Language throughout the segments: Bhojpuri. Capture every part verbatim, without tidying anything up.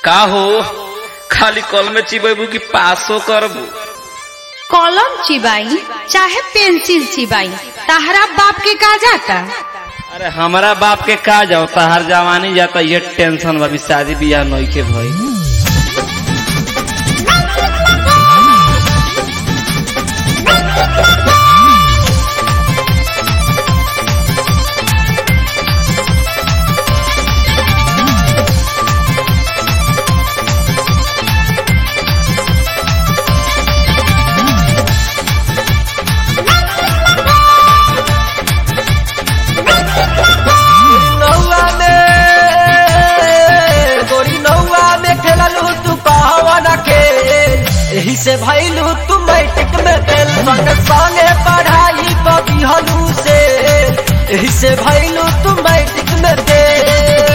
का हो खाली कल में चिबेबू की पासो करबू? कलम चिबाई चाहे पेंसिल चिबाई, तहरा बाप के का जाता? अरे हमारा बाप के का जाओ, तहार जवानी जाता ये टेंशन बा, शादी बियाह नहीं के भाई। यही से भैलू तू मैट्रिक में फेल, संगे संगे पढ़ाई कभी हलू से, यही से भैलू तू मैट्रिक में फेल।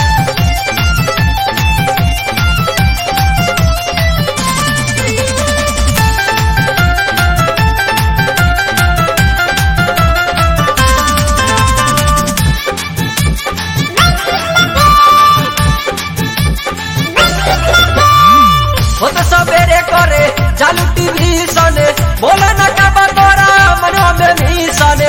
हो तो सवेरे करे चालू टीवी सने, बोला न का बतोरा मनवा में मिसने।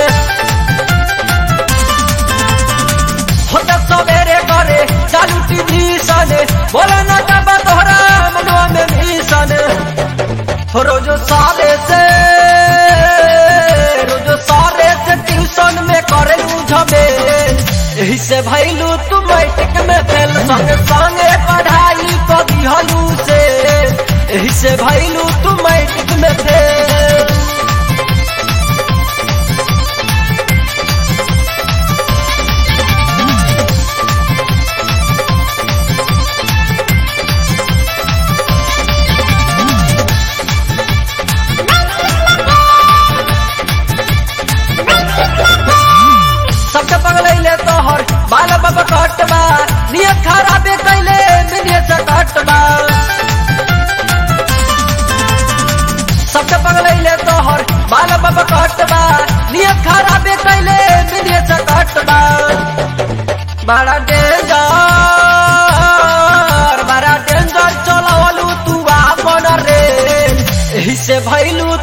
हो तो सवेरे करे चालू टीवी सने, बोला न का बतोरा मनवा में मिसने। रोजो साले से रोजो साले से ट्यूशन में करे झमेल, यही से भैलू तू मैट्रिक में फेल, संगे संगे पढ़ाई कभी हलू से, यही से भैलू तू मैट्रिक में फेल। सबके पगलैले तोहर बाल बाबा कटबा, नियत खराबे कैले मिनिए से कटबा। सबके पगलैले तोहर बाल बाबा कटबा, नियत खराबे कैले मिनिए से कटबा। बड़ा डेंजर बड़ा डेंजर चलावलू तू आपन रे, यही से भैलू